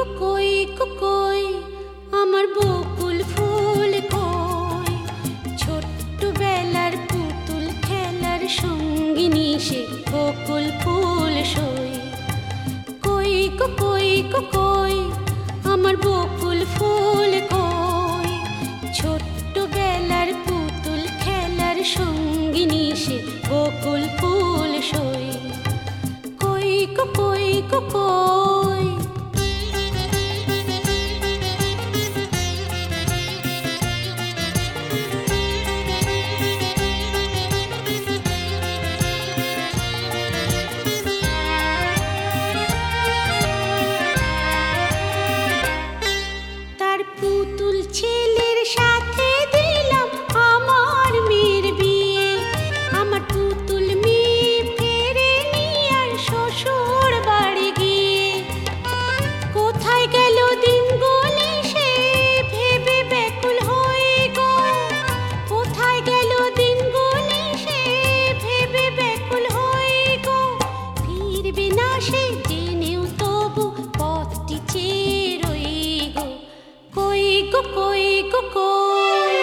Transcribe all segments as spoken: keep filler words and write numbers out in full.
কই গো কই আমার বকুল ফুল কই, ছোট্টবেলার পুতুল খেলার সঙ্গিনী সে বকুল ফুল সই। কই গো কই গো কই আমার বকুল ফুল কই, ছোট্টবেলার পুতুল খেলার সঙ্গিনী সে বকুল ফুল সই। কই গো কই গো কই। তার পুতুল ছেলের সাথে দিলাম আমার মেয়ের বিয়ে, আমার পুতুল মেয়ে ফেরে নিয়ে আর শ্বশুর বাড়ি গিয়ে। কোথায় গেল দিনগুলি সে ভেবে ব্যাকুল হয়ে গো, কোথায় গেল দিনগুলি সে ভেবে ব্যাকুল হয়ে গো। ফিরবে না সে জেনেও তবু পথটি চেয়ে রই গো। কই গো কই গো কই।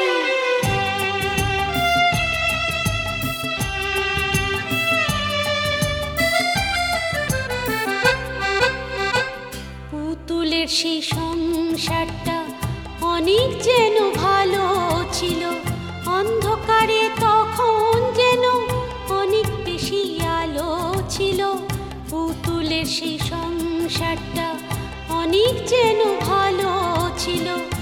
পুতুলের সেই সংসারটা অনেক যেন ভালো ছিল, অন্ধকারে তখন যেন অনেক বেশি আলো ছিল। পুতুলের সেই সংসারটা অনেক যেন ভালো ছিল।